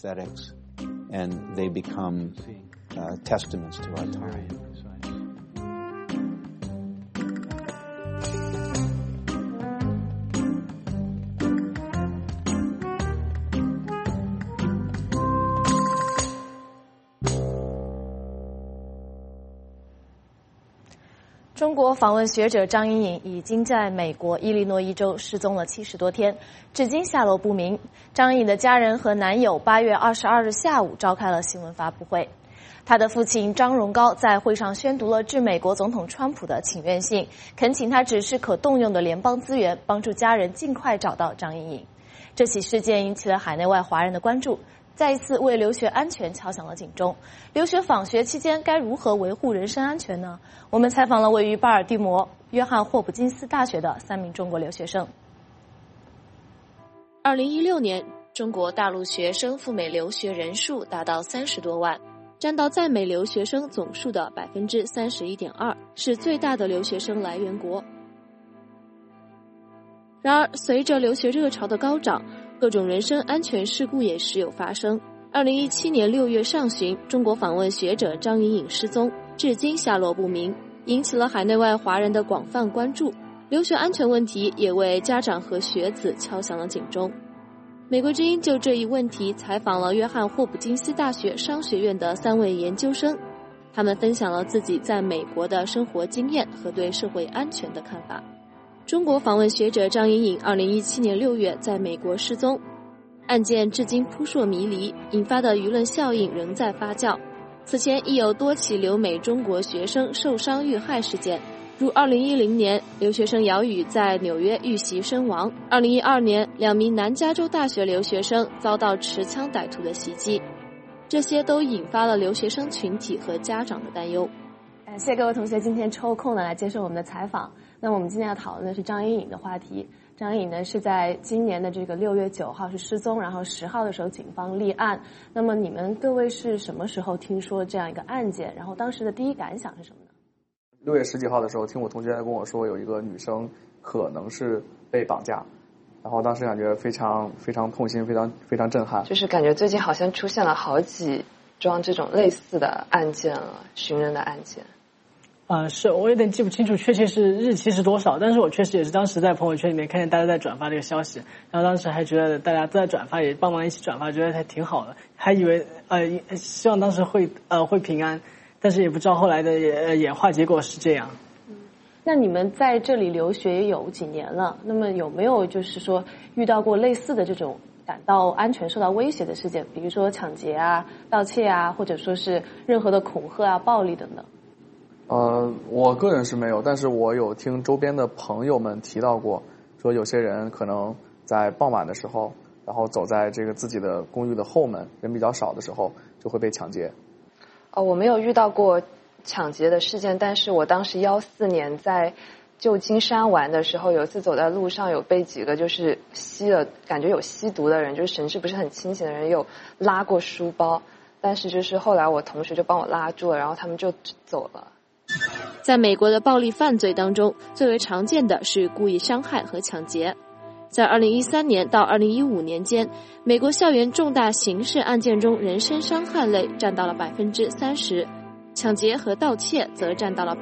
中国访问学者张莹莹已经在美国伊利诺伊州失踪了70多天，至今下落不明。张莹莹的家人和男友8月22日下午召开了新闻发布会。他的父亲张荣高在会上宣读了致美国总统川普的请愿信，恳请他指示可动用的联邦资源，帮助家人尽快找到张莹莹。这起事件引起了海内外华人的关注，再一次为留学安全敲响了警钟。留学访学期间该如何维护人身安全呢？我们采访了位于巴尔的摩约翰霍普金斯大学的3名中国留学生。2016年，中国大陆学生赴美留学人数达到30多万，占到在美留学生总数的31.2%，是最大的留学生来源国。然而，随着留学热潮的高涨，各种人身安全事故也时有发生。2017年6月上旬，中国访问学者张莹莹失踪，至今下落不明，引起了海内外华人的广泛关注。留学安全问题也为家长和学子敲响了警钟。美国之音就这一问题采访了约翰霍普金斯大学商学院的3位研究生，他们分享了自己在美国的生活经验和对社会安全的看法。中国访问学者张莹莹2017年6月在美国失踪，案件至今扑朔迷离，引发的舆论效应仍在发酵。此前亦有多起留美中国学生受伤遇害事件，如2010年留学生姚宇在纽约遇袭身亡，2012年2名南加州大学留学生遭到持枪歹徒的袭击，这些都引发了留学生群体和家长的担忧。感谢各位同学今天抽空来接受我们的采访。那我们今天要讨论的是张莹莹的话题。张莹莹呢是在今年的这个6月9号是失踪，然后10号的时候警方立案。那么你们各位是什么时候听说这样一个案件？然后当时的第一感想是什么呢 ？6月10几号的时候，听我同学跟我说有一个女生可能是被绑架，然后当时感觉非常非常痛心，非常震撼。 就是感觉最近好像出现了好几桩这种类似的案件了，寻人的案件。 是我有点记不清楚确切是日期是多少，但是我确实也是当时在朋友圈里面看见大家在转发这个消息，然后当时还觉得大家都在转发，也帮忙一起转发，觉得还挺好的，还以为希望当时会平安，但是也不知道后来的演化结果是这样。 那你们在这里留学也有几年了，那么有没有就是说遇到过类似的这种感到安全受到威胁的事件，比如说抢劫啊、盗窃啊，或者说是任何的恐吓啊、暴力等等？ 我个人是没有，但是我有听周边的朋友们提到过，说有些人可能在傍晚的时候然后走在这个自己的公寓的后门，人比较少的时候就会被抢劫。 我没有遇到过抢劫的事件，但是我当时14年在旧金山玩的时候，有一次走在路上，有被几个就是感觉有吸毒的人，就是神志不是很清醒的人，有拉过书包，但是就是后来我同学就帮我拉住了，然后他们就走了。 在美国的暴力犯罪当中，最为常见的是故意伤害和抢劫。在2013年到2015年间，美国校园重大刑事案件中，人身伤害类占到了30%，抢劫和盗窃则占到了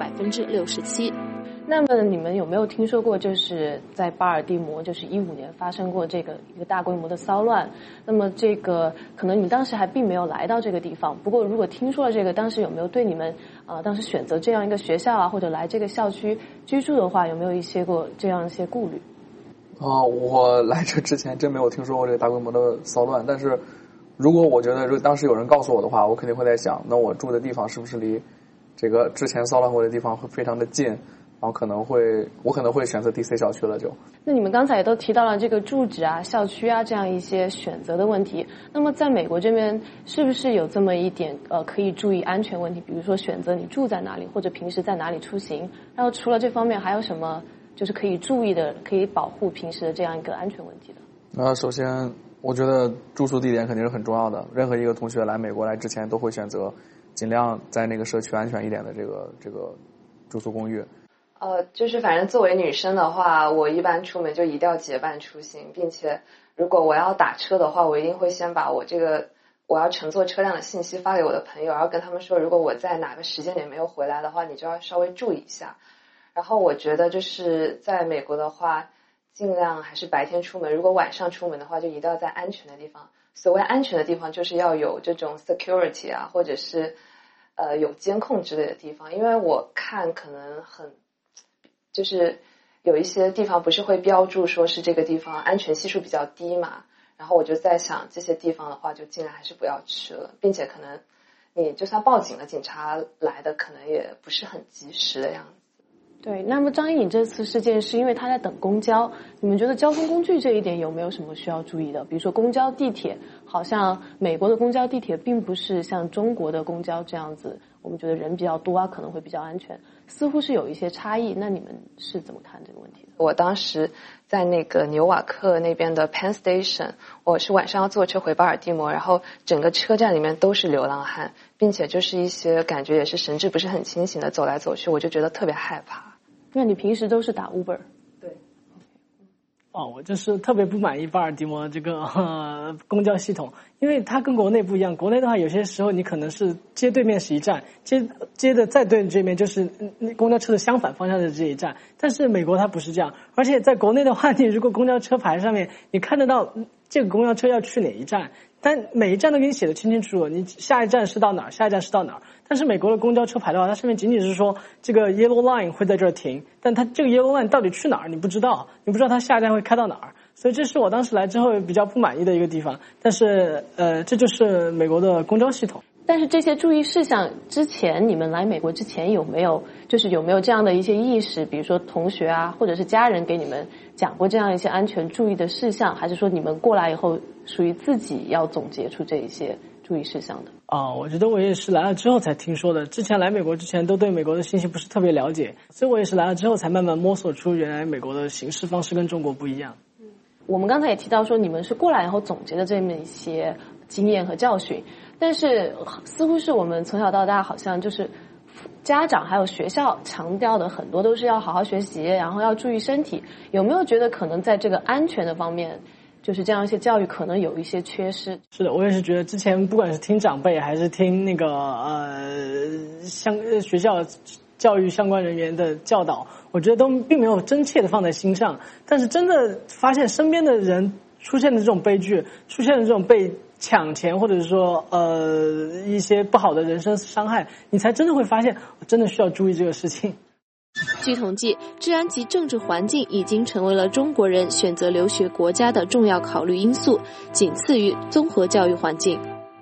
67%。那么你们有没有听说过，就是在巴尔的摩，就是15年发生过这个一个大规模的骚乱？那么这个可能你们当时还并没有来到这个地方，不过如果听说了这个，当时有没有对你们当时选择这样一个学校啊，或者来这个校区居住的话，有没有一些顾虑？ 我来这之前真没有听说过这个大规模的骚乱，但是如果我觉得当时有人告诉我的话，我肯定会在想，那我住的地方是不是离这个之前骚乱过的地方会非常的近，然后我可能会选择 DC 小区了就。那你们刚才也都提到了这个住址啊、校区啊这样一些选择的问题，那么在美国这边是不是有这么一点可以注意安全问题，比如说选择你住在哪里，或者平时在哪里出行，然后除了这方面还有什么就是可以注意的，可以保护平时的这样一个安全问题的？首先我觉得住宿地点肯定是很重要的，任何一个同学来美国来之前都会选择尽量在那个社区安全一点的这个住宿公寓。 就是反正作为女生的话，我一般出门就一定要结伴出行，并且如果我要打车的话，我一定会先把我要乘坐车辆的信息发给我的朋友，然后跟他们说，如果我在哪个时间点没有回来的话，你就要稍微注意一下。然后我觉得就是在美国的话，尽量还是白天出门，如果晚上出门的话，就一定要在安全的地方。所谓安全的地方，就是要有这种 security 啊，或者是有监控之类的地方。因为我看可能就是有一些地方不是会标注说是这个地方安全系数比较低嘛，然后我就在想这些地方的话就尽量还是不要去了，并且可能你就算报警了，警察来的可能也不是很及时的样子。对，那么张一颖这次事件是因为他在等公交，你们觉得交通工具这一点有没有什么需要注意的？比如说公交、地铁，好像美国的公交、地铁并不是像中国的公交这样子，我们觉得人比较多啊，可能会比较安全，似乎是有一些差异。那你们是怎么看这个问题的？我当时在那个纽瓦克那边的 Penn Station， 我是晚上要坐车回巴尔的摩，然后整个车站里面都是流浪汉，并且就是一些感觉也是神志不是很清醒的走来走去，我就觉得特别害怕。那你平时都是打 Uber？ 对。 我就是特别不满意巴尔的摩这个公交系统，因为它跟国内不一样。国内的话，有些时候你可能是街对面是一站，接的再对这边就是公交车的相反方向的这一站，但是美国它不是这样。而且在国内的话，你如果公交车牌上面你看得到这个公交车要去哪一站，但每一站都给你写得清清楚楚，你下一站是到哪儿，下一站是到哪儿。但是美国的公交车牌的话，它上面仅仅是说这个 yellow line 会在这儿停，但它这个 yellow line 到底去哪儿你不知道它下一站会开到哪儿，所以这是我当时来之后比较不满意的一个地方。但是这就是美国的公交系统。但是这些注意事项之前，你们来美国之前有没有这样的一些意识？比如说同学啊，或者是家人给你们讲过这样一些安全注意的事项，还是说你们过来以后属于自己要总结出这一些注意事项的？我觉得我也是来了之后才听说的，之前来美国之前都对美国的信息不是特别了解，所以我也是来了之后才慢慢摸索出原来美国的行事方式跟中国不一样。我们刚才也提到说你们是过来以后总结的这么一些经验和教训，但是似乎是我们从小到大好像就是家长还有学校强调的很多都是要好好学习，然后要注意身体，有没有觉得可能在这个安全的方面就是这样一些教育可能有一些缺失？是的，我也是觉得之前不管是听长辈还是听那个学校教育相关人员的教导，我觉得都并没有真切的放在心上，但是真的发现身边的人出现的这种悲剧，出现的这种被抢钱或者是说一些不好的人身伤害，你才真的会发现真的需要注意这个事情。据统计，治安及政治环境已经成为了中国人选择留学国家的重要考虑因素，仅次于综合教育环境。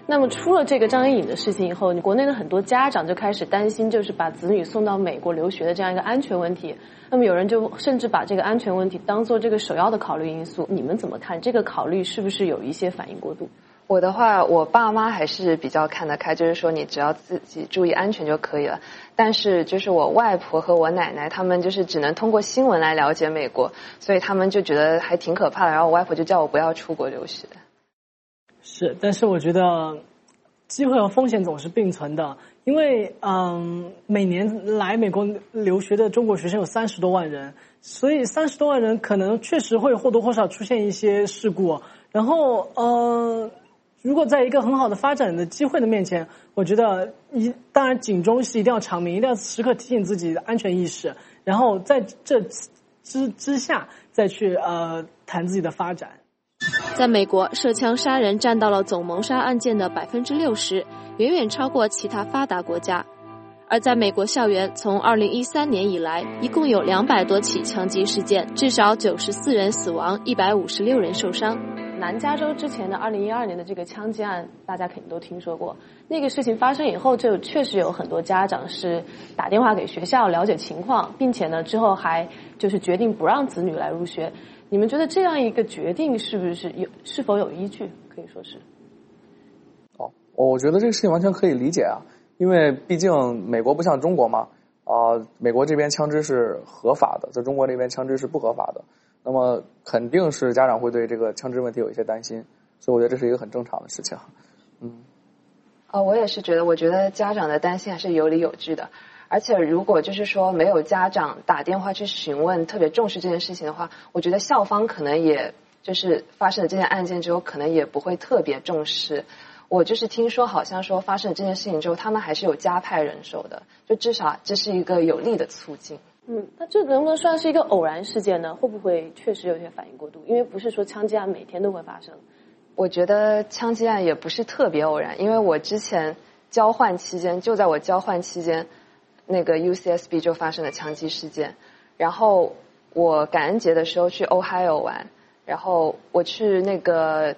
那么出了这个张一颖的事情以后，国内的很多家长就开始担心，就是把子女送到美国留学的这样一个安全问题。那么有人就甚至把这个安全问题当做这个首要的考虑因素。你们怎么看？这个考虑是不是有一些反应过度？ 我的话，我爸妈还是比较看得开，就是说你只要自己注意安全就可以了。但是就是我外婆和我奶奶他们就是只能通过新闻来了解美国，所以他们就觉得还挺可怕的。然后我外婆就叫我不要出国留学。 是，但是我觉得机会和风险总是并存的，因为每年来美国留学的中国学生有30多万人，所以30多万人可能确实会或多或少出现一些事故。然后如果在一个很好的发展的机会的面前，我觉得当然警钟是一定要长鸣，一定要时刻提醒自己的安全意识，然后在这之下再去谈自己的发展。 在美国，涉枪杀人占到了总谋杀案件的60%，远远超过其他发达国家。而在美国校园，从2013年以来，一共有200多起枪击事件，至少94人死亡，156人受伤。南加州之前的2012年的这个枪击案，大家肯定都听说过。那个事情发生以后，就确实有很多家长是打电话给学校了解情况，并且呢之后还就是决定不让子女来入学。你们觉得这样一个决定是否有依据？可以说是。 我觉得这个事情完全可以理解啊，因为毕竟美国不像中国嘛，美国这边枪支是合法的，在中国那边枪支是不合法的，那么肯定是家长会对这个枪支问题有一些担心，所以我觉得这是一个很正常的事情。 我也是觉得，我觉得家长的担心还是有理有据的。而且如果就是说没有家长打电话去询问，特别重视这件事情的话，我觉得校方可能也就是发生了这件案件之后，可能也不会特别重视。我就是听说好像说发生了这件事情之后，他们还是有加派人手的，就至少这是一个有利的促进。 那这能不能算是一个偶然事件呢？会不会确实有些反应过度？因为不是说枪击案每天都会发生。 我觉得枪击案也不是特别偶然，因为我之前交换期间，就在我交换期间，那个 UCSB 就发生了枪击事件。然后我感恩节的时候去 Ohio 玩，然后我去那个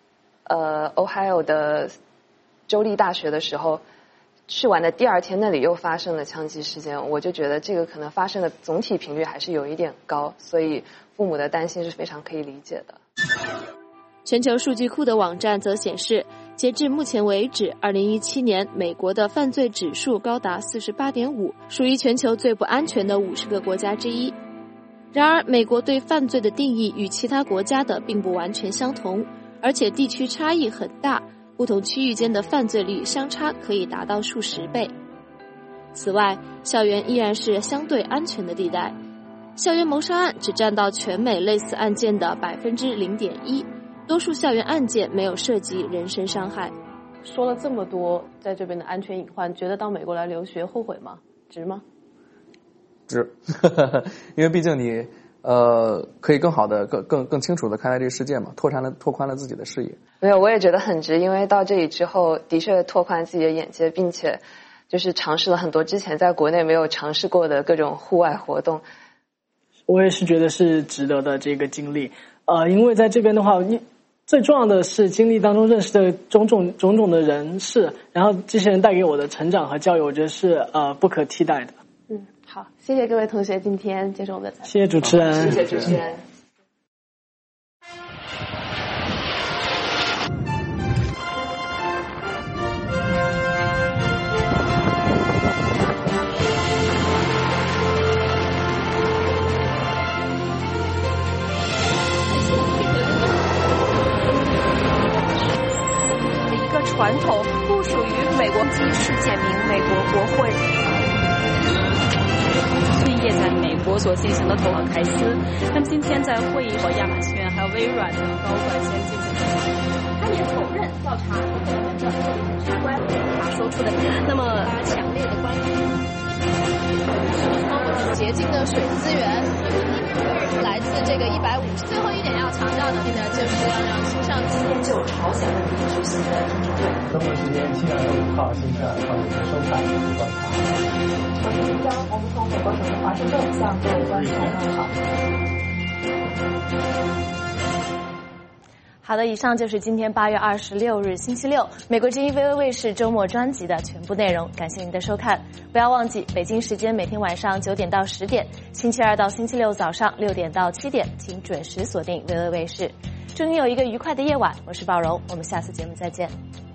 Ohio 的州立大学的时候，去玩的第2天那里又发生了枪击事件，我就觉得这个可能发生的总体频率还是有一点高，所以父母的担心是非常可以理解的。 全球数据库的网站则显示，截至目前为止，2017年美国的犯罪指数高达 48.5， 属于全球最不安全的50个国家之一。然而，美国对犯罪的定义与其他国家的并不完全相同，而且地区差异很大，不同区域间的犯罪率相差可以达到数十倍。此外，校园依然是相对安全的地带，校园谋杀案只占到全美类似案件的 0.1%， 多数校园案件没有涉及人身伤害。说了这么多在这边的安全隐患，觉得到美国来留学后悔吗？值吗？ 值，因为毕竟你可以更好的、更清楚的看待这个世界嘛，拓宽了自己的视野。 没有，我也觉得很值，因为到这里之后，的确拓宽自己的眼界，并且就是尝试了很多之前在国内没有尝试过的各种户外活动。 我也是觉得是值得的这个经历，因为在这边的话，最重要的是经历当中认识的种种的人事，然后这些人带给我的成长和教育，我觉得是不可替代的。 好，谢谢各位同学今天接受我们的采访。 谢谢主持人。 谢谢主持人。 一个传统不属于美国籍世界名美国国会。 业在美国所进行的投行凯斯，那么今天在会议和亚马逊还有微软的高管先进行他也否认调查和可能的相关他说出的那么强烈的关于洁净的水资源来自这个150。最后一点要强调的呢，就是要让新上期间就朝鲜问题举行的中国时间7月5号星期2上午的收看和观察。 我们从美国首都华盛顿向各位观众问好。 好的，以上就是今天8月26日星期六美国之音 VOV 卫视周末专辑的全部内容。感谢您的收看，不要忘记北京时间每天晚上9点到10点，星期二到星期六早上6点到7点，请准时锁定 VOV 卫视。祝您有一个愉快的夜晚，我是宝荣，我们下次节目再见。